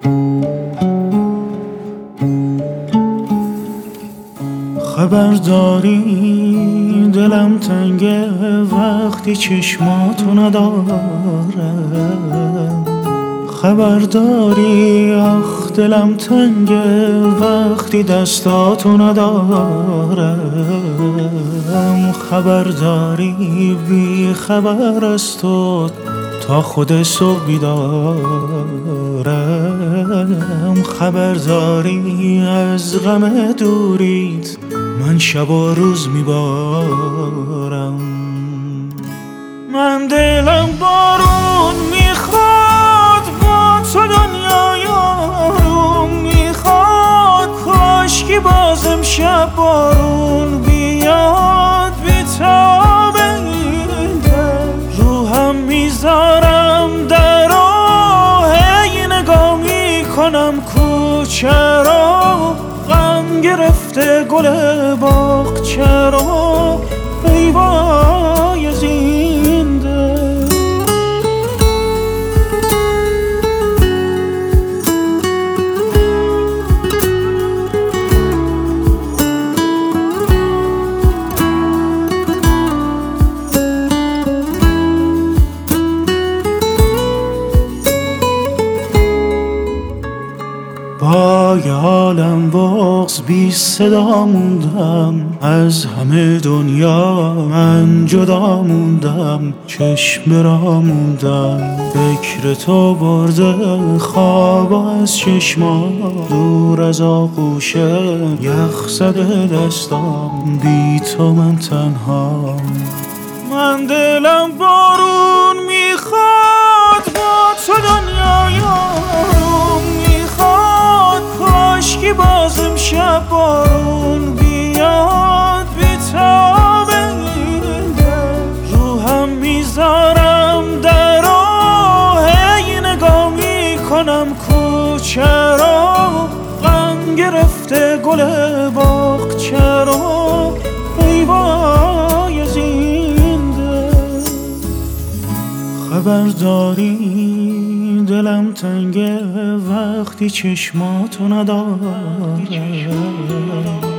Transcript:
خبر داری دلم تنگه وقتی چشماتو ندارم. خبر داری آخ دلم تنگه وقتی دستاتو ندارم. خبر داری بی خبر از تو تا خود صبح بیدارم. خبر داری از غم دوریت من شب و روز میبارم. من دلم بارون میخواد با تو دنیای آروم میخواد. کاشکی باز امشب بارون بیاد بیتاب این دل. روحم میذارم در راه هی نگاه میکنم کوچه رو. غم گرفته گل باغ چرا ای وای از این دل. با یه عالم بغض بی صدا موندم. از همه دنیا من جدا موندم. چشم را موندم فکر تو برده خواب از چشما. دور از آغوش یخ زده دستام بی تو من تنها. من دلم بارون میخواد با تو دنیای آروم میخواد. کاشکی باز امشب بارون بیاد بیتاب این دل. روحم میذارم در راه هی نگاه میکنم کوچه رو. غم گرفته گل باغ چرا ای وای از این دل. خبر داری دلم تنگه وقتی چشماتو ندارم.